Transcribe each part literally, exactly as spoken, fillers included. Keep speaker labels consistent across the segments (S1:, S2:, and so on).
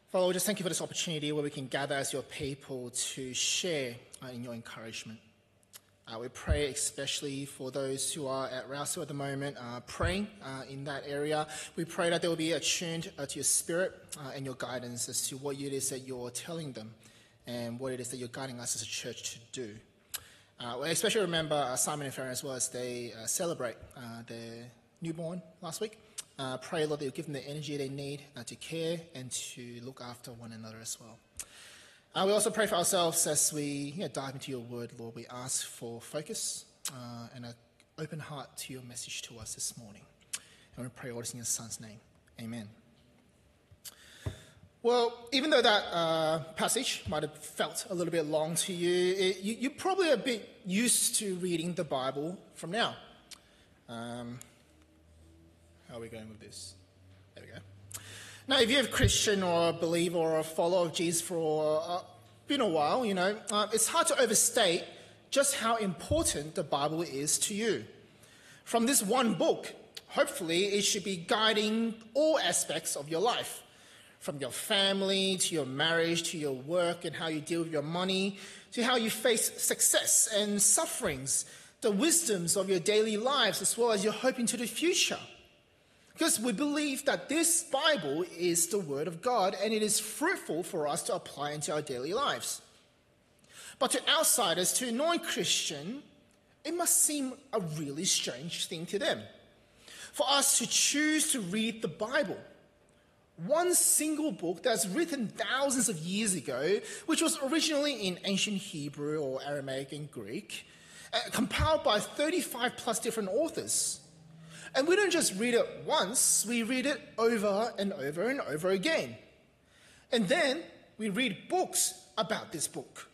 S1: Father, we just thank you for this opportunity where we can gather as your people to share uh, in your encouragement. Uh, we pray especially for those who are at Rousseau at the moment, uh, praying uh, in that area. We pray that they will be attuned uh, to your spirit uh, and your guidance as to what it is that you're telling them and what it is that you're guiding us as a church to do. Uh, we especially remember uh, Simon and Farron as well as they uh, celebrate uh, their newborn last week. Uh, pray, Lord, that you'll give them the energy they need uh, to care and to look after one another as well. Uh, we also pray for ourselves as we you know, dive into your word, Lord. We ask for focus uh, and an open heart to your message to us this morning. And we pray all this in your Son's name. Amen. Well, even though that uh, passage might have felt a little bit long to you, it, you, you're probably a bit used to reading the Bible from now. Um, how are we going with this? There we go. Now, if you're a Christian or a believer or a follower of Jesus for uh, been a while, you know, uh, it's hard to overstate just how important the Bible is to you. From this one book, hopefully it should be guiding all aspects of your life. From your family, to your marriage, to your work and how you deal with your money, to how you face success and sufferings, the wisdoms of your daily lives, as well as your hope into the future. Because we believe that this Bible is the Word of God and it is fruitful for us to apply into our daily lives. But to outsiders, to a non-Christian, it must seem a really strange thing to them. For us to choose to read the Bible, one single book that's written thousands of years ago, which was originally in ancient Hebrew or Aramaic and Greek, uh, compiled by thirty-five plus different authors. And we don't just read it once, we read it over and over and over again. And then we read books about this book.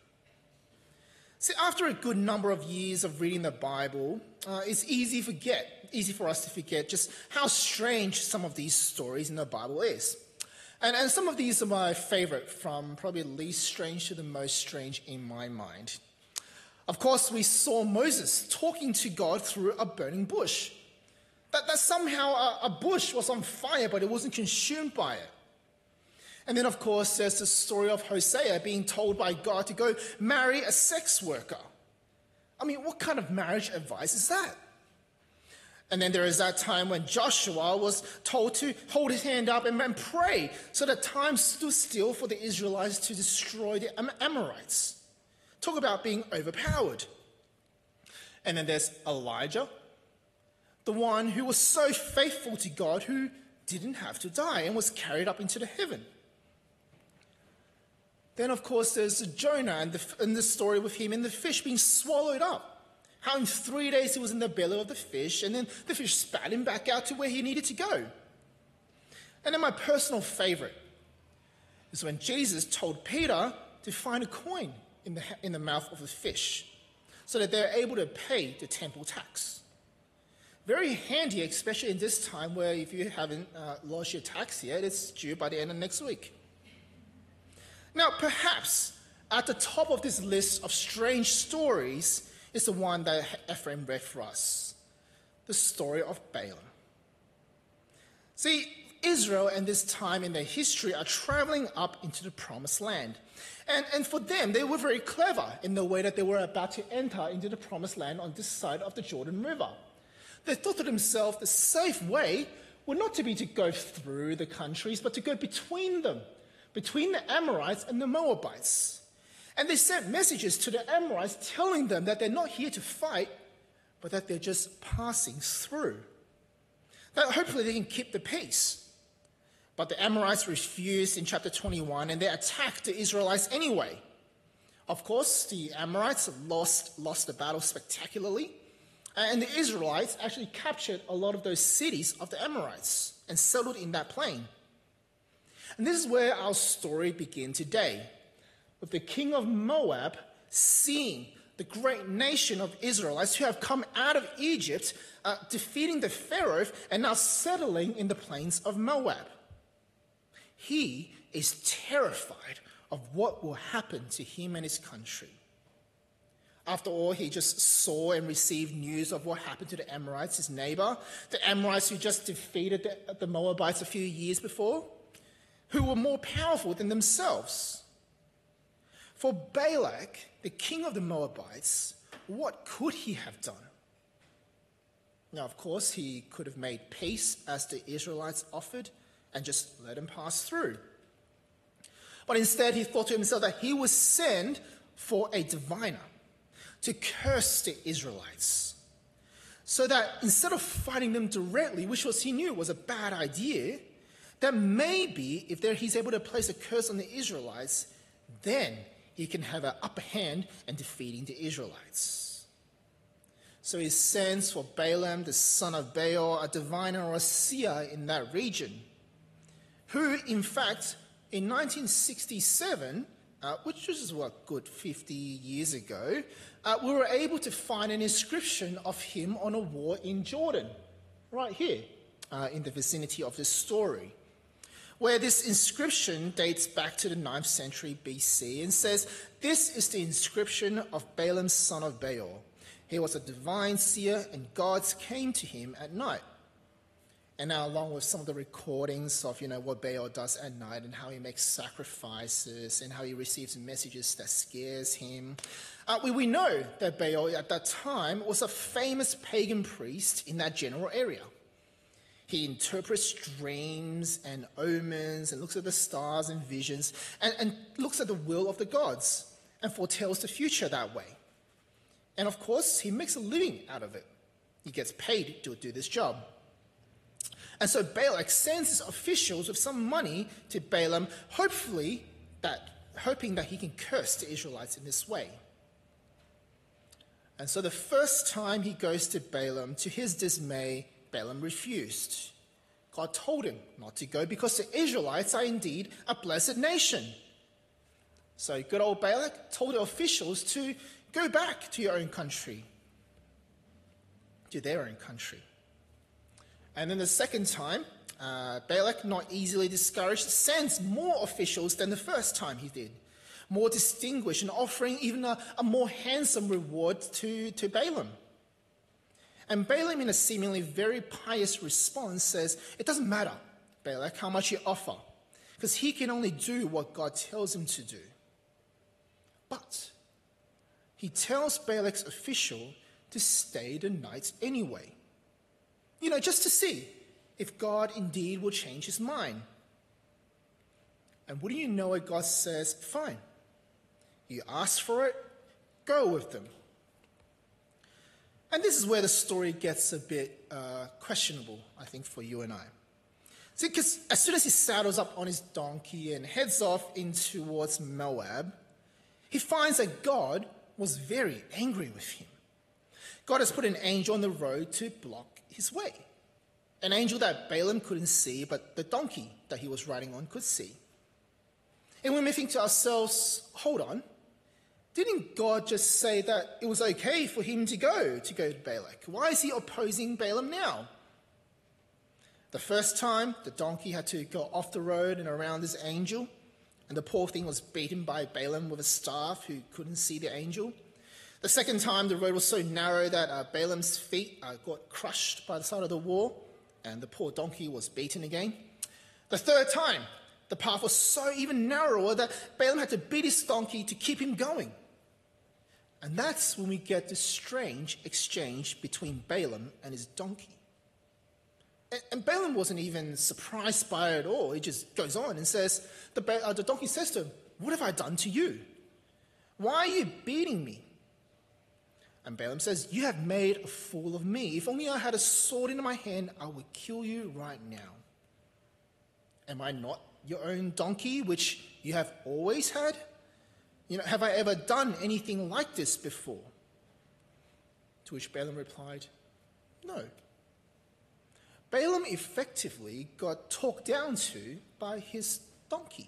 S1: See, after a good number of years of reading the Bible, uh, it's easy forget, easy for us to forget just how strange some of these stories in the Bible is. And, and some of these are my favorite, from probably least strange to the most strange in my mind. Of course, we saw Moses talking to God through a burning bush. That, that somehow a, a bush was on fire, but it wasn't consumed by it. And then, of course, there's the story of Hosea being told by God to go marry a sex worker. I mean, what kind of marriage advice is that? And then there is that time when Joshua was told to hold his hand up and, and pray so that time stood still for the Israelites to destroy the Am- Amorites. Talk about being overpowered. And then there's Elijah, the one who was so faithful to God, who didn't have to die and was carried up into the heaven. Then, of course, there's Jonah and the, and the story with him and the fish being swallowed up. How in three days he was in the belly of the fish, and then the fish spat him back out to where he needed to go. And then my personal favorite is when Jesus told Peter to find a coin in the, in the mouth of the fish so that they're able to pay the temple tax. Very handy, especially in this time where if you haven't uh, lodged your tax yet, it's due by the end of next week. Now, perhaps at the top of this list of strange stories is the one that Ephraim read for us, the story of Balaam. See, Israel in this time in their history are traveling up into the promised land. And, and for them, they were very clever in the way that they were about to enter into the promised land on this side of the Jordan River. They thought to themselves the safe way would not to be to go through the countries, but to go between them, between the Amorites and the Moabites. And they sent messages to the Amorites telling them that they're not here to fight, but that they're just passing through. That hopefully they can keep the peace. But the Amorites refused in chapter twenty-one, and they attacked the Israelites anyway. Of course, the Amorites lost, lost the battle spectacularly. And the Israelites actually captured a lot of those cities of the Amorites and settled in that plain. And this is where our story begins today, with the king of Moab seeing the great nation of Israelites who have come out of Egypt, uh, defeating the Pharaoh and now settling in the plains of Moab. He is terrified of what will happen to him and his country. After all, he just saw and received news of what happened to the Amorites, his neighbor, the Amorites who just defeated the, the Moabites a few years before. who were more powerful than themselves. For Balak, the king of the Moabites, what could he have done? Now, of course, he could have made peace as the Israelites offered and just let him pass through. But instead, he thought to himself that he would send for a diviner to curse the Israelites, so that instead of fighting them directly, which was he knew was a bad idea, that maybe if there he's able to place a curse on the Israelites, then he can have an upper hand in defeating the Israelites. So he sends for Balaam, the son of Beor, a diviner or a seer in that region, who, in fact, in nineteen sixty-seven, uh, which was what, good fifty years ago, uh, we were able to find an inscription of him on a wall in Jordan, right here, uh, in the vicinity of this story, where this inscription dates back to the ninth century B C and says, "This is the inscription of Balaam, son of Beor. He was a divine seer, and gods came to him at night." And now, along with some of the recordings of, you know, what Beor does at night and how he makes sacrifices and how he receives messages that scares him, uh, we, we know that Beor at that time was a famous pagan priest in that general area. He interprets dreams and omens and looks at the stars and visions and, and looks at the will of the gods and foretells the future that way. And of course, he makes a living out of it. He gets paid to do this job. And so Balak sends his officials with some money to Balaam, hopefully that, hoping that he can curse the Israelites in this way. And so the first time he goes to Balaam, to his dismay, Balaam refused. God told him not to go because the Israelites are indeed a blessed nation. So good old Balak told the officials to go back to your own country, to their own country. And then the second time, uh, Balak, not easily discouraged, sends more officials than the first time he did, more distinguished and offering even a, a more handsome reward to, to Balaam. And Balaam, in a seemingly very pious response, says, "It doesn't matter, Balak, how much you offer, because he can only do what God tells him to do." But he tells Balak's official to stay the night anyway. You know, just to see if God indeed will change his mind. And wouldn't you know it, God says, fine. You ask for it, go with them. And this is where the story gets a bit uh, questionable, I think, for you and I. See, because as soon as he saddles up on his donkey and heads off in towards Moab, he finds that God was very angry with him. God has put an angel on the road to block his way. An angel that Balaam couldn't see, but the donkey that he was riding on could see. And we may think to ourselves, hold on, didn't God just say that it was okay for him to go, to go to Balak? Why is he opposing Balaam now? The first time, the donkey had to go off the road and around this angel, and the poor thing was beaten by Balaam with a staff who couldn't see the angel. The second time, the road was so narrow that uh, Balaam's feet uh, got crushed by the side of the wall, and the poor donkey was beaten again. The third time, the path was so even narrower that Balaam had to beat his donkey to keep him going. And that's when we get this strange exchange between Balaam and his donkey. And, and Balaam wasn't even surprised by it at all. He just goes on and says, the, uh, the donkey says to him, "What have I done to you? Why are you beating me?" And Balaam says, "You have made a fool of me. If only I had a sword in my hand, I would kill you right now. Am I not your own donkey, which you have always had? You know, have I ever done anything like this before?" To which Balaam replied, "No." Balaam effectively got talked down to by his donkey.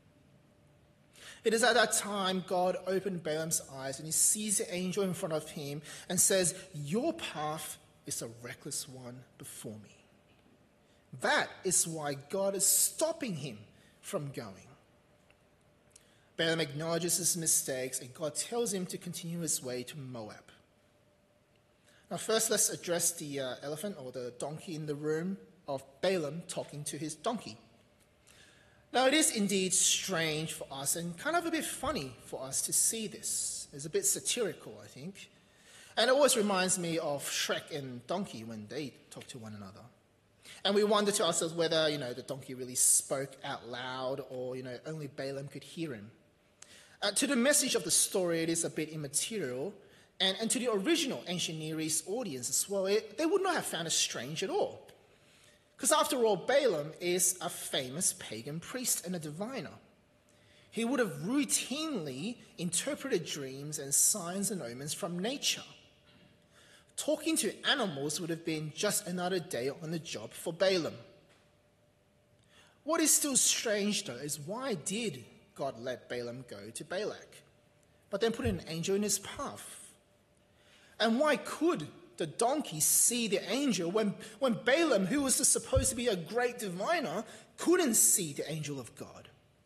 S1: It is at that time God opened Balaam's eyes and he sees the angel in front of him and says, "Your path is a reckless one before me." That is why God is stopping him from going. Balaam acknowledges his mistakes and God tells him to continue his way to Moab. Now first let's address the uh, elephant or the donkey in the room of Balaam talking to his donkey. Now, it is indeed strange for us and kind of a bit funny for us to see this. It's a bit satirical, I think. And it always reminds me of Shrek and Donkey when they talk to one another. And we wonder to ourselves whether, you know, the donkey really spoke out loud or, you know, only Balaam could hear him. Uh, to the message of the story, it is a bit immaterial. And, and to the original ancient Near East audience as well, it, they would not have found it strange at all. Because after all, Balaam is a famous pagan priest and a diviner. He would have routinely interpreted dreams and signs and omens from nature. Talking to animals would have been just another day on the job for Balaam. What is still strange, though, is why did God let Balaam go to Balak, but then put an angel in his path? And why could the donkey see the angel when, when Balaam, who was supposed to be a great diviner, couldn't see the angel of God?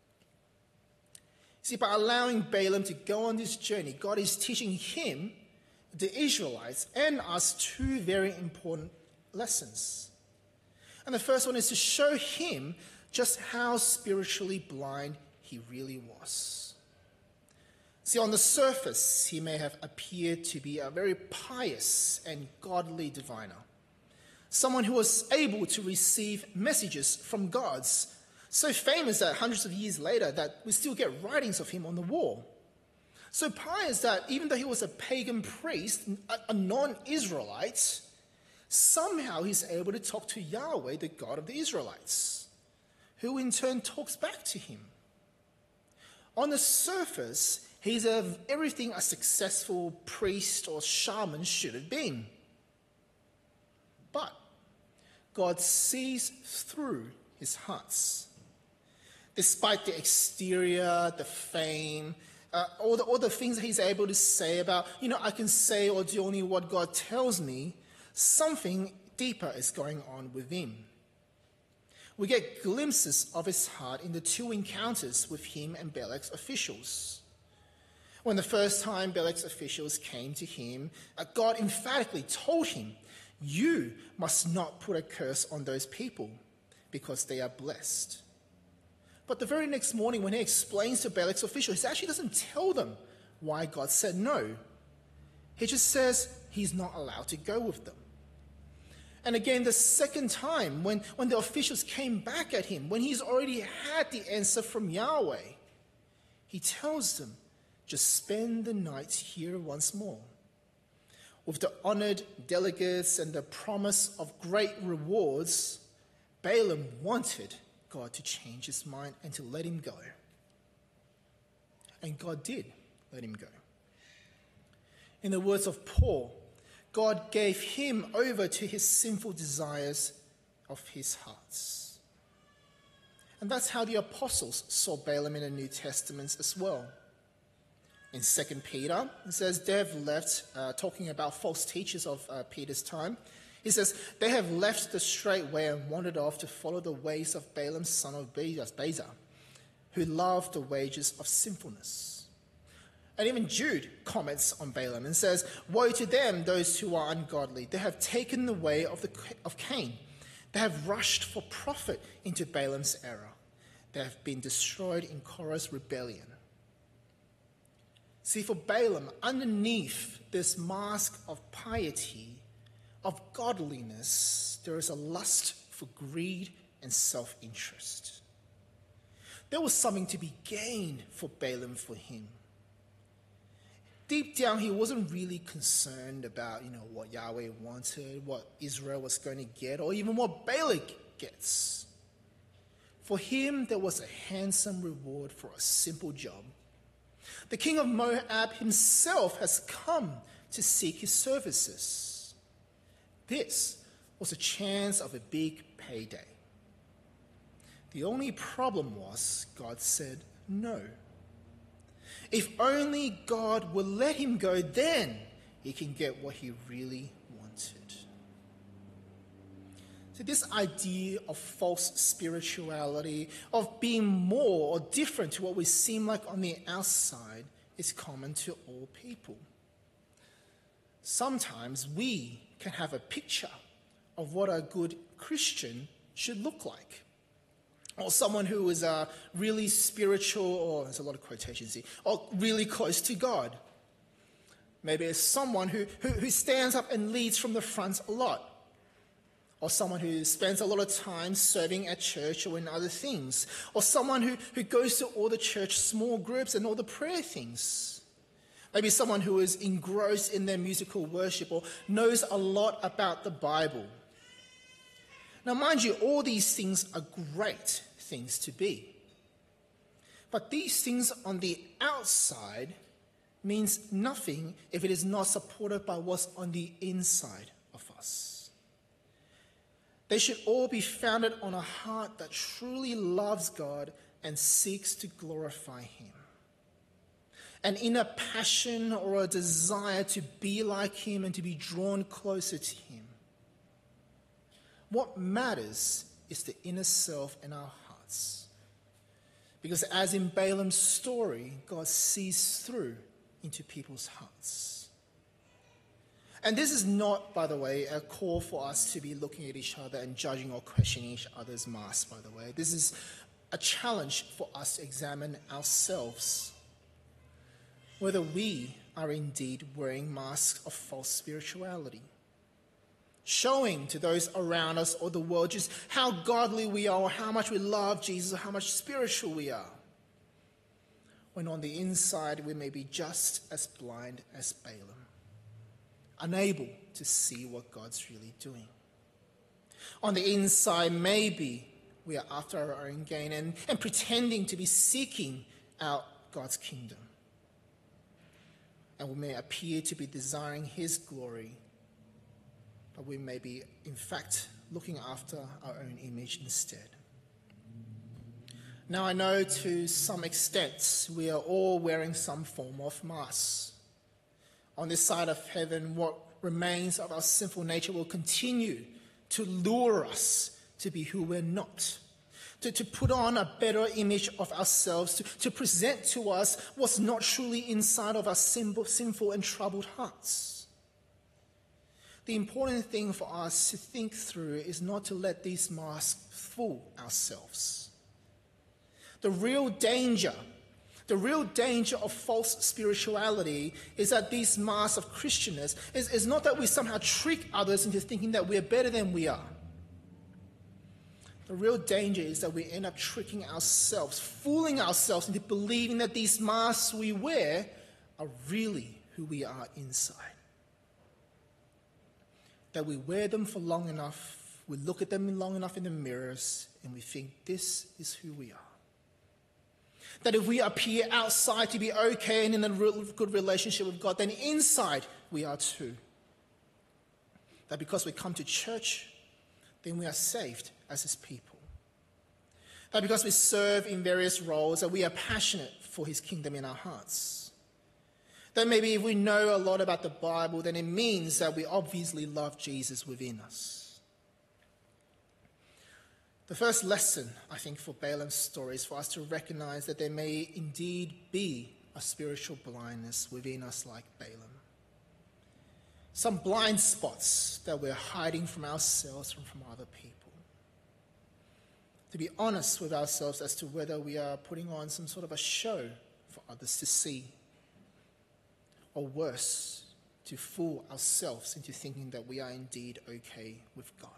S1: See, by allowing Balaam to go on this journey, God is teaching him, the Israelites, and us two very important lessons. And the first one is to show him just how spiritually blind he really was. See, on the surface, he may have appeared to be a very pious and godly diviner, someone who was able to receive messages from gods, so famous that hundreds of years later that we still get writings of him on the wall. So pious that even though he was a pagan priest, a non-Israelite, somehow he's able to talk to Yahweh, the God of the Israelites, who in turn talks back to him. On the surface, he's a, everything a successful priest or shaman should have been. But God sees through his hearts. Despite the exterior, the fame, Uh, all, the, all the things that he's able to say about, you know, I can say or do only what God tells me, something deeper is going on with him. We get glimpses of his heart in the two encounters with him and Balak's officials. When the first time Balak's officials came to him, uh, God emphatically told him, you must not put a curse on those people because they are blessed. But the very next morning when he explains to Balak's officials, he actually doesn't tell them why God said no. He just says he's not allowed to go with them. And again, the second time, when, when the officials came back at him, when he's already had the answer from Yahweh, he tells them, just spend the night here once more. With the honored delegates and the promise of great rewards, Balaam wanted God to change his mind and to let him go. And God did let him go. In the words of Paul, God gave him over to his sinful desires of his hearts. And that's how the apostles saw Balaam in the New Testament as well. In Second Peter, it says they have left, uh, talking about false teachers of uh, Peter's time, he says, they have left the straight way and wandered off to follow the ways of Balaam, son of Bezer, who loved the wages of sinfulness. And even Jude comments on Balaam and says, woe to them, those who are ungodly. They have taken the way of, the, of Cain. They have rushed for profit into Balaam's error. They have been destroyed in Korah's rebellion. See, for Balaam, underneath this mask of piety, of godliness, there is a lust for greed and self-interest. There was something to be gained for Balaam for him. Deep down, he wasn't really concerned about, you know, what Yahweh wanted, what Israel was going to get, or even what Balak gets. For him, there was a handsome reward for a simple job. The king of Moab himself has come to seek his services. This was a chance of a big payday. The only problem was God said no. If only God would let him go, then he can get what he really wanted. So this idea of false spirituality, of being more or different to what we seem like on the outside, is common to all people. Sometimes we can have a picture of what a good Christian should look like. or someone who is uh, really spiritual, or there's a lot of quotations here, or really close to God. Maybe it's someone who, who, who stands up and leads from the front a lot. Or someone who spends a lot of time serving at church or in other things. Or someone who, who goes to all the church small groups and all the prayer things. Maybe someone who is engrossed in their musical worship or knows a lot about the Bible. Now, mind you, all these things are great things to be. But these things on the outside means nothing if it is not supported by what's on the inside of us. They should all be founded on a heart that truly loves God and seeks to glorify Him. An inner passion or a desire to be like Him and to be drawn closer to Him. What matters is the inner self in our hearts. Because as in Balaam's story, God sees through into people's hearts. And this is not, by the way, a call for us to be looking at each other and judging or questioning each other's masks, by the way. This is a challenge for us to examine ourselves, whether we are indeed wearing masks of false spirituality, showing to those around us or the world just how godly we are or how much we love Jesus or how much spiritual we are, when on the inside we may be just as blind as Balaam, unable to see what God's really doing. On the inside, maybe we are after our own gain and, and pretending to be seeking out God's kingdom. And we may appear to be desiring His glory, but we may be, in fact, looking after our own image instead. Now, I know to some extent we are all wearing some form of mask. On this side of heaven, what remains of our sinful nature will continue to lure us to be who we're not, to, to put on a better image of ourselves, to, to present to us what's not truly inside of our sinful, sinful and troubled hearts. The important thing for us to think through is not to let these masks fool ourselves. The real danger The real danger of false spirituality is that these masks of Christianness is, is not that we somehow trick others into thinking that we're better than we are. The real danger is that we end up tricking ourselves, fooling ourselves into believing that these masks we wear are really who we are inside. That we wear them for long enough, we look at them long enough in the mirrors, and we think this is who we are. That if we appear outside to be okay and in a real good relationship with God, then inside we are too. That because we come to church, then we are saved as His people. That because we serve in various roles, that we are passionate for His kingdom in our hearts. That maybe if we know a lot about the Bible, then it means that we obviously love Jesus within us. The first lesson, I think, for Balaam's story is for us to recognize that there may indeed be a spiritual blindness within us like Balaam. Some blind spots that we're hiding from ourselves and from other people. To be honest with ourselves as to whether we are putting on some sort of a show for others to see. Or worse, to fool ourselves into thinking that we are indeed okay with God.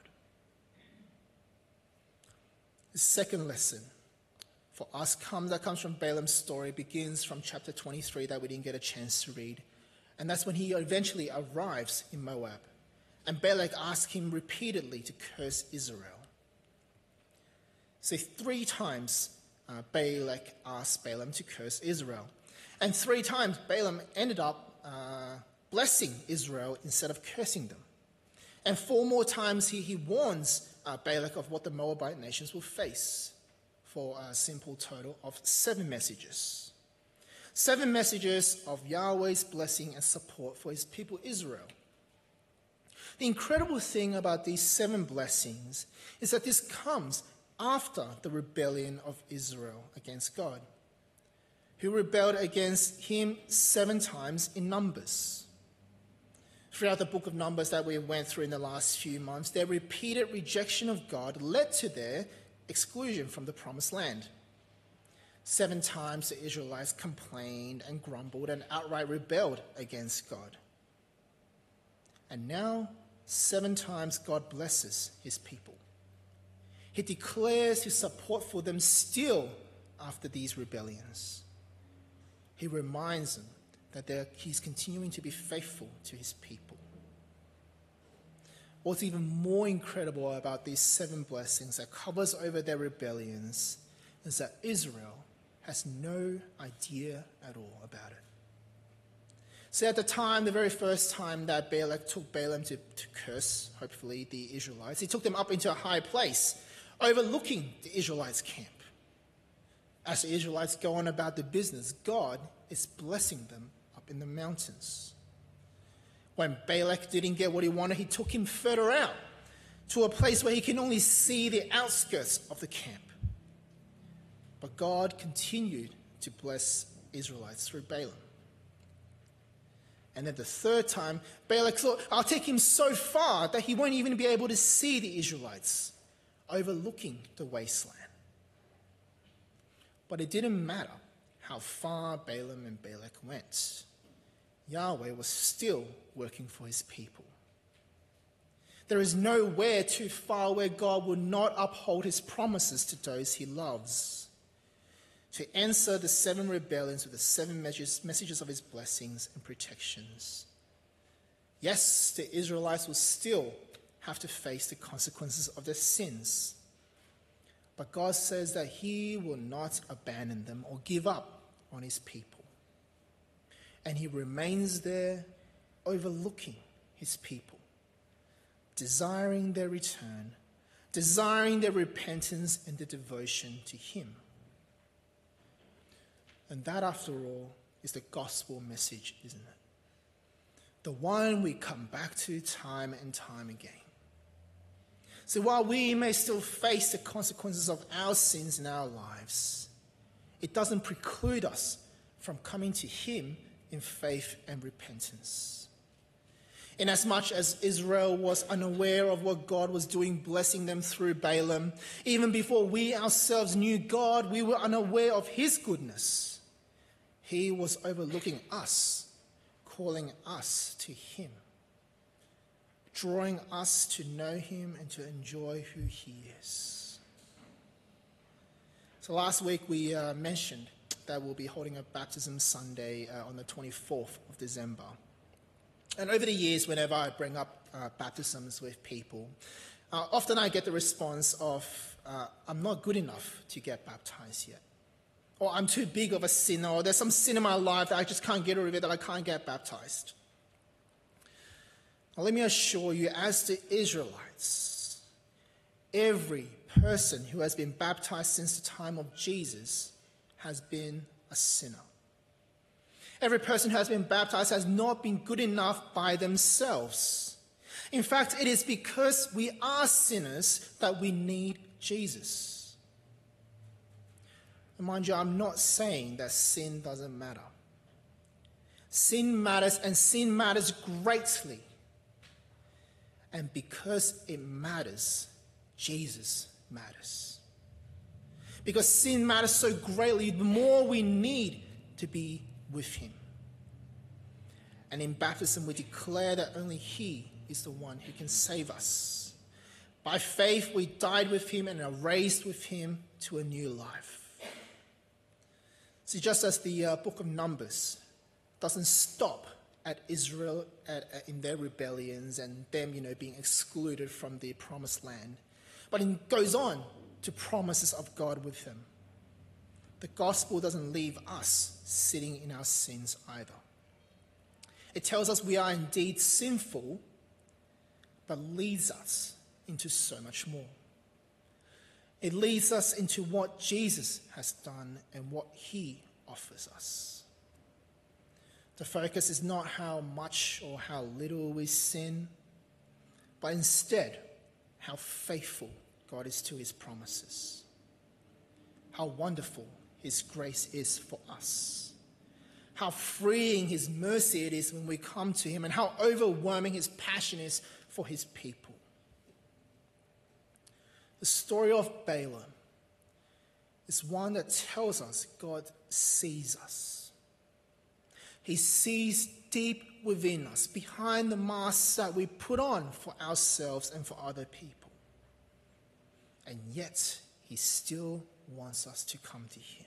S1: The second lesson for us come, that comes from Balaam's story begins from chapter twenty-three that we didn't get a chance to read. And that's when he eventually arrives in Moab. And Balak asks him repeatedly to curse Israel. So three times uh, Balak asked Balaam to curse Israel. And three times Balaam ended up uh, blessing Israel instead of cursing them. And four more times he, he warns Uh, Balak of what the Moabite nations will face for a simple total of seven messages. Seven messages of Yahweh's blessing and support for His people Israel. The incredible thing about these seven blessings is that this comes after the rebellion of Israel against God, who rebelled against Him seven times in Numbers. Throughout the book of Numbers that we went through in the last few months, their repeated rejection of God led to their exclusion from the promised land. Seven times the Israelites complained and grumbled and outright rebelled against God. And now, seven times God blesses his people. He declares his support for them still after these rebellions. He reminds them that he's continuing to be faithful to his people. What's even more incredible about these seven blessings that covers over their rebellions is that Israel has no idea at all about it. So at the time, the very first time that Balak took Balaam to, to curse, hopefully, the Israelites, he took them up into a high place, overlooking the Israelites' camp. As the Israelites go on about their business, God is blessing them up in the mountains. When Balak didn't get what he wanted, he took him further out to a place where he can only see the outskirts of the camp. But God continued to bless Israelites through Balaam. And then the third time, Balak thought, I'll take him so far that he won't even be able to see the Israelites, overlooking the wasteland. But it didn't matter how far Balaam and Balak went. Yahweh was still working for his people. There is nowhere too far where God will not uphold his promises to those he loves. To answer the seven rebellions with the seven messages of his blessings and protections. Yes, the Israelites will still have to face the consequences of their sins. But God says that he will not abandon them or give up on his people. And he remains there overlooking his people, desiring their return, desiring their repentance and their devotion to him. And that, after all, is the gospel message, isn't it? The one we come back to time and time again. So while we may still face the consequences of our sins in our lives, it doesn't preclude us from coming to him in faith and repentance. Inasmuch as Israel was unaware of what God was doing, blessing them through Balaam, even before we ourselves knew God, we were unaware of his goodness. He was overlooking us, calling us to him, drawing us to know him and to enjoy who he is. So last week we uh, mentioned that we'll be holding a baptism Sunday uh, on the twenty-fourth of December. And over the years, whenever I bring up uh, baptisms with people, uh, often I get the response of, uh, I'm not good enough to get baptized yet. Or I'm too big of a sinner, or there's some sin in my life that I just can't get rid of it, that I can't get baptized. Now, let me assure you, as the Israelites, every person who has been baptized since the time of Jesus has been a sinner. Every person who has been baptized has not been good enough by themselves. In fact, it is because we are sinners that we need Jesus. And mind you, I'm not saying that sin doesn't matter. Sin matters, and sin matters greatly. And because it matters, Jesus matters. Because sin matters so greatly, the more we need to be with him. And in baptism, we declare that only he is the one who can save us. By faith, we died with him and are raised with him to a new life. See, just as the uh, book of Numbers doesn't stop at Israel at, at, in their rebellions and them, you know, being excluded from the promised land, but it goes on to promises of God with them. The gospel doesn't leave us sitting in our sins either. It tells us we are indeed sinful, but leads us into so much more. It leads us into what Jesus has done and what he offers us. The focus is not how much or how little we sin, but instead how faithful God is to his promises. How wonderful his grace is for us. How freeing his mercy it is when we come to him, and how overwhelming his passion is for his people. The story of Balaam is one that tells us God sees us. He sees deep within us, behind the masks that we put on for ourselves and for other people. And yet, he still wants us to come to him.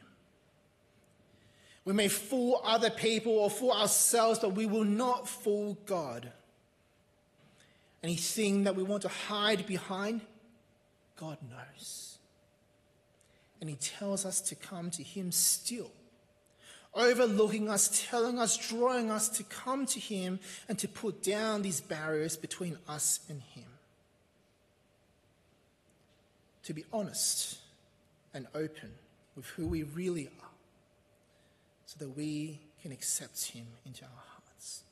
S1: We may fool other people or fool ourselves, but we will not fool God. Anything that we want to hide behind, God knows. And he tells us to come to him still, overlooking us, telling us, drawing us to come to him and to put down these barriers between us and him. To be honest and open with who we really are, so that we can accept him into our hearts.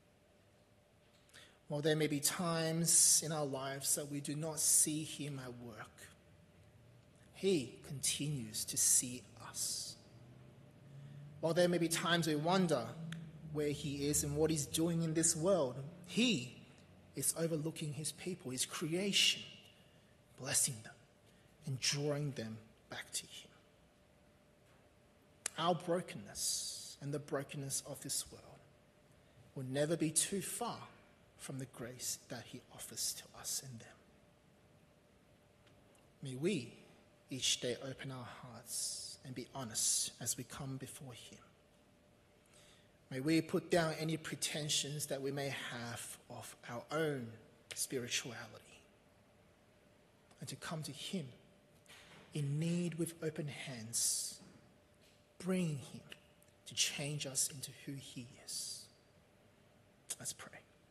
S1: While there may be times in our lives that we do not see him at work, he continues to see us. While there may be times we wonder where he is and what he's doing in this world, he is overlooking his people, his creation, blessing them and drawing them back to him. Our brokenness and the brokenness of this world will never be too far from the grace that he offers to us in them. May we each day open our hearts and be honest as we come before him. May we put down any pretensions that we may have of our own spirituality and to come to him in need with open hands, bringing him to change us into who he is. Let's pray.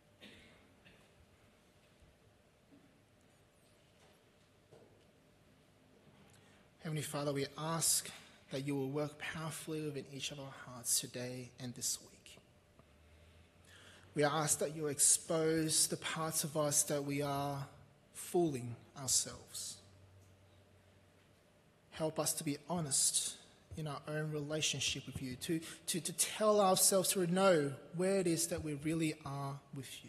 S1: Heavenly Father, we ask that you will work powerfully within each of our hearts today and this week. We ask that you will expose the parts of us that we are fooling ourselves. Help us to be honest in our own relationship with you, to, to, to tell ourselves, to know where it is that we really are with you.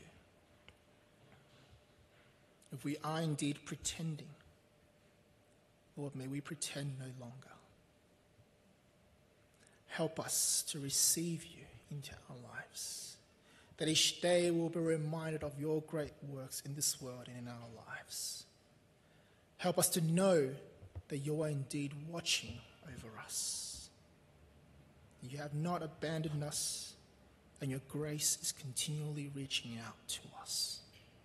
S1: If we are indeed pretending, Lord, may we pretend no longer. Help us to receive you into our lives, that each day we'll be reminded of your great works in this world and in our lives. Help us to know that you are indeed watching over us. You have not abandoned us, and your grace is continually reaching out to us.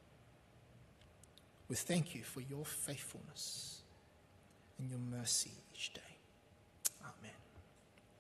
S1: We thank you for your faithfulness and your mercy each day. Amen.